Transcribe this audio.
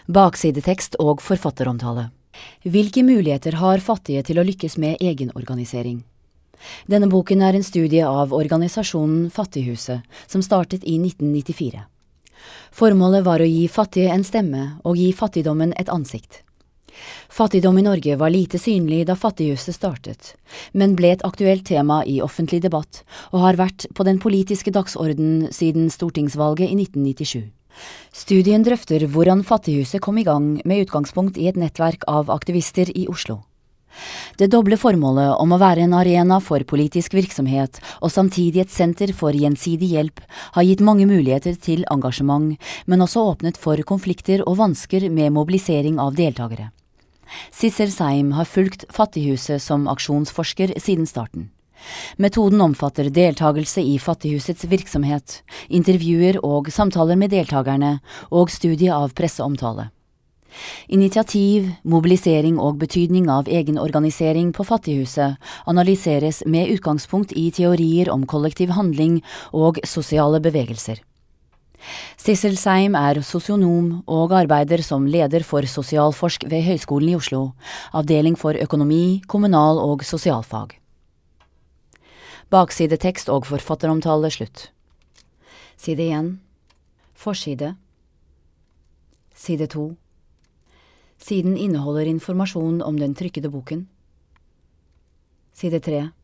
Baksidetekst og forfatteromtale. Hvilke muligheter har fattige til å lykkes med egenorganisering? Denne boken er en studie av organisasjonen Fattighuset, som startet i 1994. Formålet var å gi fattige en stemme og gi fattigdommen et ansikt. Fattigdom i Norge var lite synlig da Fattighuset startet, men ble et aktuelt tema i offentlig debatt og har vært på den politiske dagsordenen siden stortingsvalget i 1997. Studien drøfter hvordan Fattighuset kom i gang med utgangspunkt i et nettverk av aktivister i Oslo. Det doble formålet om å være en arena for politisk virksomhet og samtidig et senter for gjensidig hjelp har gitt mange muligheter til engasjement, men også åpnet for konflikter og vansker med mobilisering av deltakere. Sissel Seim har fulgt Fattighuset som aksjonsforsker siden starten. Metoden omfatter deltagelse i Fattighusets virksomhet, intervjuer og samtaler med deltakerne og studie av presseomtale. Initiativ, mobilisering og betydning av egenorganisering på Fattighuset analyseres med utgangspunkt i teorier om kollektiv handling og sosiale bevegelser. Sissel Seim er sosionom og arbeider som leder for sosialforsk ved Høgskolen i Oslo, avdeling for økonomi, kommunal- og sosialfag. Baksidetekst og forfatteromtale slutt. Side 1. Forside. Side 2. Siden inneholder informasjon om den trykkede boken. Side 3.